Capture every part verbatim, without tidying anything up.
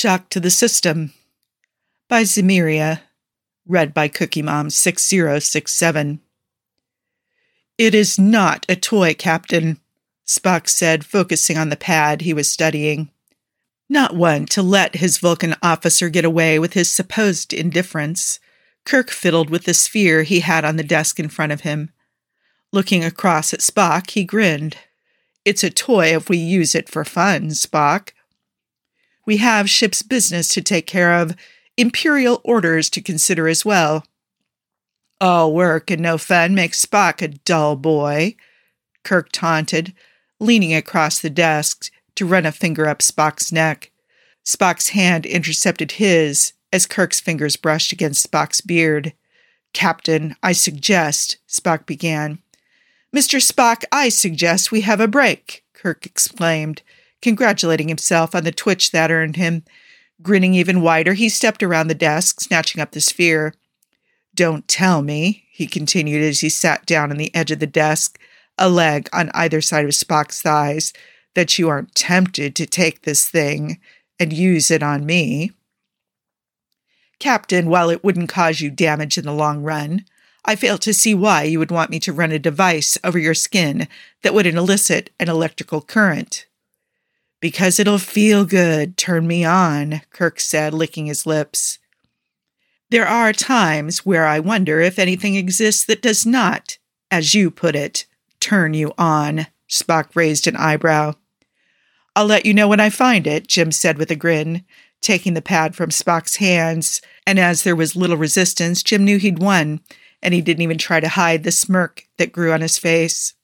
Shock to the System by Zemiria, read by Cookie Mom six zero six seven. It is not a toy, Captain, Spock said, focusing on the pad he was studying. Not one to let his Vulcan officer get away with his supposed indifference, Kirk fiddled with the sphere he had on the desk in front of him. Looking across at Spock, he grinned. It's a toy if we use it for fun, Spock. We have ship's business to take care of, imperial orders to consider as well. All work and no fun makes Spock a dull boy, Kirk taunted, leaning across the desk to run a finger up Spock's neck. Spock's hand intercepted his as Kirk's fingers brushed against Spock's beard. Captain, I suggest, Spock began. Mister Spock, I suggest we have a break, Kirk exclaimed, congratulating himself on the twitch that earned him. Grinning even wider, he stepped around the desk, snatching up the sphere. Don't tell me, he continued as he sat down on the edge of the desk, a leg on either side of Spock's thighs, that you aren't tempted to take this thing and use it on me. Captain, while it wouldn't cause you damage in the long run, I fail to see why you would want me to run a device over your skin that would elicit an electrical current. Because it'll feel good, turn me on, Kirk said, licking his lips. There are times where I wonder if anything exists that does not, as you put it, turn you on, Spock raised an eyebrow. I'll let you know when I find it, Jim said with a grin, taking the pad from Spock's hands, and as there was little resistance, Jim knew he'd won, and he didn't even try to hide the smirk that grew on his face.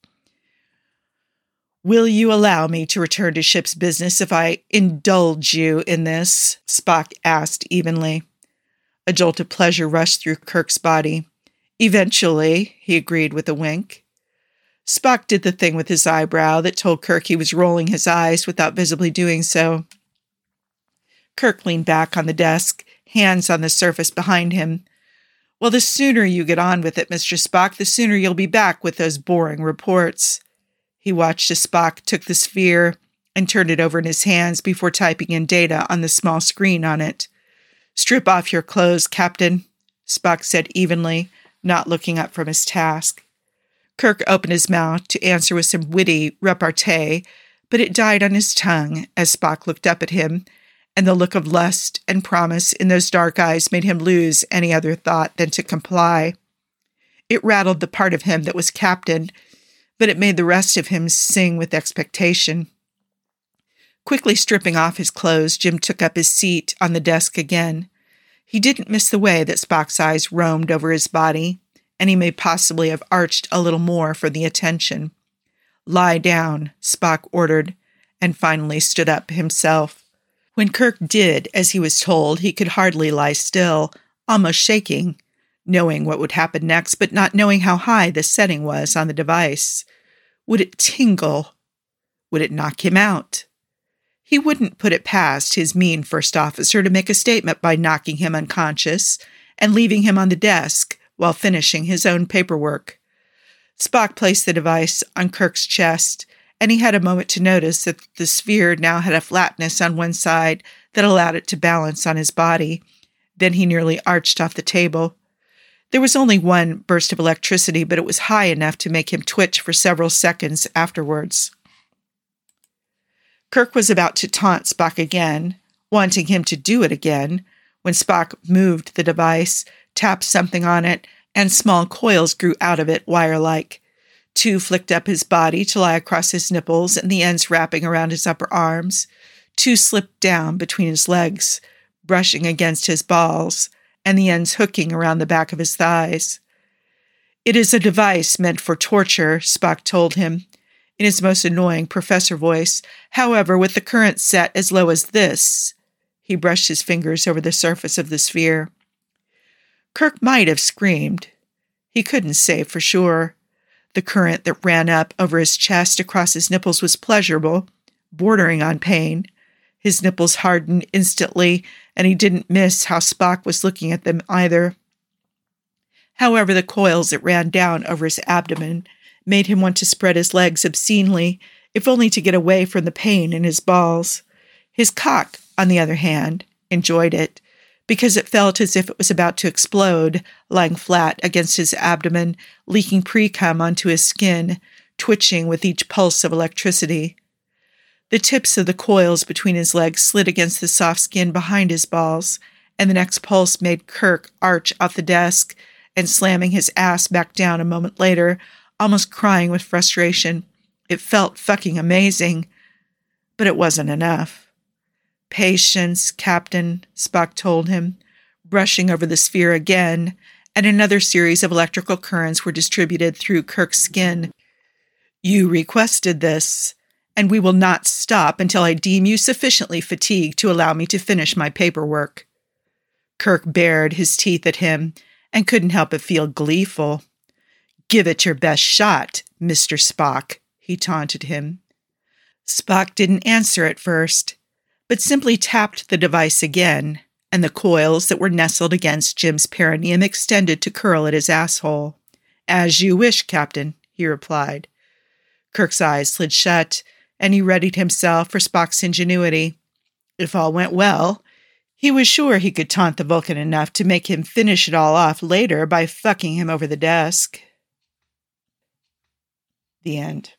Will you allow me to return to ship's business if I indulge you in this? Spock asked evenly. A jolt of pleasure rushed through Kirk's body. Eventually, he agreed with a wink. Spock did the thing with his eyebrow that told Kirk he was rolling his eyes without visibly doing so. Kirk leaned back on the desk, hands on the surface behind him. Well, the sooner you get on with it, Mister Spock, the sooner you'll be back with those boring reports. He watched as Spock took the sphere and turned it over in his hands before typing in data on the small screen on it. Strip off your clothes, Captain, Spock said evenly, not looking up from his task. Kirk opened his mouth to answer with some witty repartee, but it died on his tongue as Spock looked up at him, and the look of lust and promise in those dark eyes made him lose any other thought than to comply. It rattled the part of him that was captain, but it made the rest of him sing with expectation. Quickly stripping off his clothes, Jim took up his seat on the desk again. He didn't miss the way that Spock's eyes roamed over his body, and he may possibly have arched a little more for the attention. Lie down, Spock ordered, and finally stood up himself. When Kirk did as he was told, he could hardly lie still, almost shaking, knowing what would happen next, but not knowing how high the setting was on the device. Would it tingle? Would it knock him out? He wouldn't put it past his mean first officer to make a statement by knocking him unconscious and leaving him on the desk while finishing his own paperwork. Spock placed the device on Kirk's chest, and he had a moment to notice that the sphere now had a flatness on one side that allowed it to balance on his body. Then he nearly arched off the table. There was only one burst of electricity, but it was high enough to make him twitch for several seconds afterwards. Kirk was about to taunt Spock again, wanting him to do it again, when Spock moved the device, tapped something on it, and small coils grew out of it wire-like. Two flicked up his body to lie across his nipples and the ends wrapping around his upper arms. Two slipped down between his legs, brushing against his balls, and the ends hooking around the back of his thighs. It is a device meant for torture, Spock told him, in his most annoying professor voice. However, with the current set as low as this, he brushed his fingers over the surface of the sphere. Kirk might have screamed. He couldn't say for sure. The current that ran up over his chest across his nipples was pleasurable, bordering on pain. His nipples hardened instantly, and he didn't miss how Spock was looking at them either. However, the coils that ran down over his abdomen made him want to spread his legs obscenely, if only to get away from the pain in his balls. His cock on the other hand, enjoyed it, because it felt as if it was about to explode, lying flat against his abdomen, leaking pre-cum onto his skin, twitching with each pulse of electricity. The tips of the coils between his legs slid against the soft skin behind his balls, and the next pulse made Kirk arch off the desk and slamming his ass back down a moment later, almost crying with frustration. It felt fucking amazing, but it wasn't enough. Patience, Captain, Spock told him, brushing over the sphere again, and another series of electrical currents were distributed through Kirk's skin. You requested this, and we will not stop until I deem you sufficiently fatigued to allow me to finish my paperwork. Kirk bared his teeth at him and couldn't help but feel gleeful. Give it your best shot, Mister Spock, he taunted him. Spock didn't answer at first, but simply tapped the device again, and the coils that were nestled against Jim's perineum extended to curl at his asshole. As you wish, Captain, he replied. Kirk's eyes slid shut, and he readied himself for Spock's ingenuity. If all went well, he was sure he could taunt the Vulcan enough to make him finish it all off later by fucking him over the desk. The end.